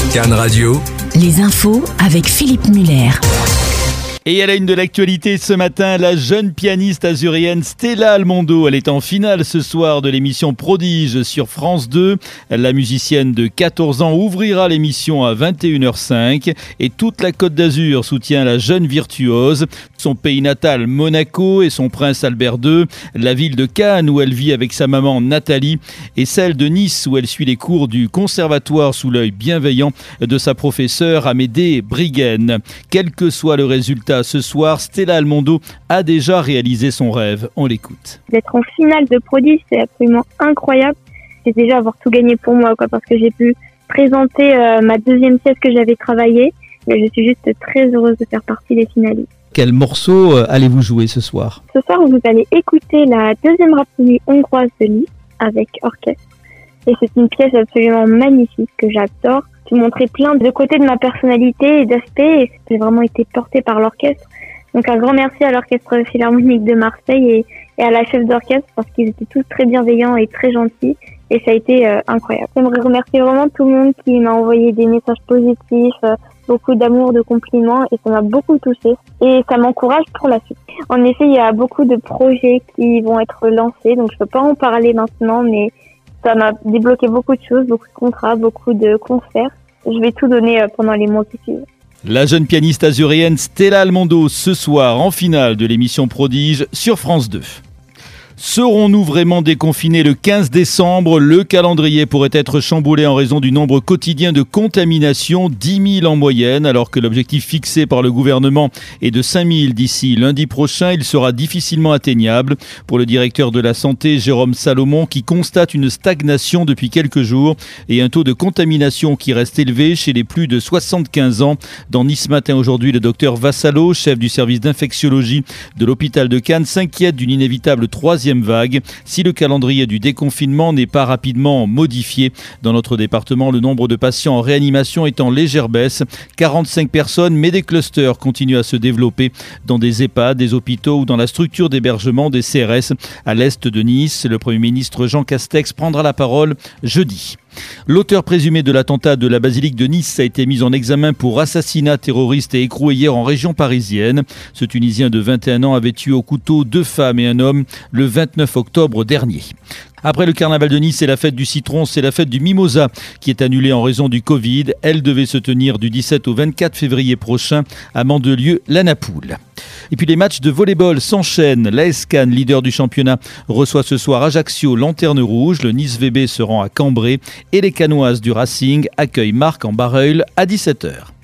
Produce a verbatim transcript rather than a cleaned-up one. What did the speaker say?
Cannes Radio. Les infos avec Philippe Muller. Et à la une de l'actualité ce matin, la jeune pianiste azurienne Stella Almondo. Elle est en finale ce soir de l'émission Prodige sur France deux. La musicienne de quatorze ans ouvrira l'émission à vingt et une heures cinq. Et toute la Côte d'Azur soutient la jeune virtuose. Son pays natal, Monaco, et son prince Albert deux. La ville de Cannes, où elle vit avec sa maman Nathalie. Et celle de Nice, où elle suit les cours du conservatoire sous l'œil bienveillant de sa professeure Amédée Briguen. Quel que soit le résultat ce soir, Stella Almondo a déjà réalisé son rêve. On l'écoute. D'être en finale de Prodige, c'est absolument incroyable. C'est déjà avoir tout gagné pour moi, quoi, parce que j'ai pu présenter euh, ma deuxième pièce que j'avais travaillée. Et je suis juste très heureuse de faire partie des finalistes. Quel morceau allez-vous jouer ce soir ? Ce soir, vous allez écouter la deuxième rhapsodie hongroise de Liszt avec orchestre. Et c'est une pièce absolument magnifique que j'adore, qui montrait plein de côtés de ma personnalité et d'aspects, et j'ai vraiment été portée par l'orchestre. Donc un grand merci à l'Orchestre Philharmonique de Marseille et, et à la chef d'orchestre, parce qu'ils étaient tous très bienveillants et très gentils, et ça a été euh, incroyable. J'aimerais remercier vraiment tout le monde qui m'a envoyé des messages positifs, euh, beaucoup d'amour, de compliments, et ça m'a beaucoup touchée, et ça m'encourage pour la suite. En effet, il y a beaucoup de projets qui vont être lancés, donc je peux pas en parler maintenant, mais ça m'a débloqué beaucoup de choses, beaucoup de contrats, beaucoup de concerts. Je vais tout donner pendant les mois qui suivent. La jeune pianiste azurienne Stella Almondo ce soir en finale de l'émission Prodige sur France deux. Serons-nous vraiment déconfinés le quinze décembre ? Le calendrier pourrait être chamboulé en raison du nombre quotidien de contaminations, dix mille en moyenne, alors que l'objectif fixé par le gouvernement est de cinq mille d'ici lundi prochain. Il sera difficilement atteignable pour le directeur de la santé, Jérôme Salomon, qui constate une stagnation depuis quelques jours et un taux de contamination qui reste élevé chez les plus de soixante-quinze ans. Dans Nice Matin aujourd'hui, le docteur Vassalo, chef du service d'infectiologie de l'hôpital de Cannes, s'inquiète d'une inévitable troisième vague si le calendrier du déconfinement n'est pas rapidement modifié. Dans notre département, le nombre de patients en réanimation est en légère baisse. quarante-cinq personnes, mais des clusters continuent à se développer dans des EHPAD, des hôpitaux ou dans la structure d'hébergement des C R S à l'est de Nice. Le Premier ministre Jean Castex prendra la parole jeudi. L'auteur présumé de l'attentat de la basilique de Nice a été mis en examen pour assassinat terroriste et écroué hier en région parisienne. Ce Tunisien de vingt et un ans avait tué au couteau deux femmes et un homme le vingt-neuf octobre dernier. Après le carnaval de Nice et la fête du citron, c'est la fête du mimosa qui est annulée en raison du Covid. Elle devait se tenir du dix-sept au vingt-quatre février prochain à Mandelieu, la Napoule. Et puis les matchs de volley-ball s'enchaînent. L'A S Cannes, leader du championnat, reçoit ce soir Ajaccio, Lanterne Rouge. Le Nice V B se rend à Cambrai et les Cannoises du Racing accueillent Marc en Bareul à dix-sept heures.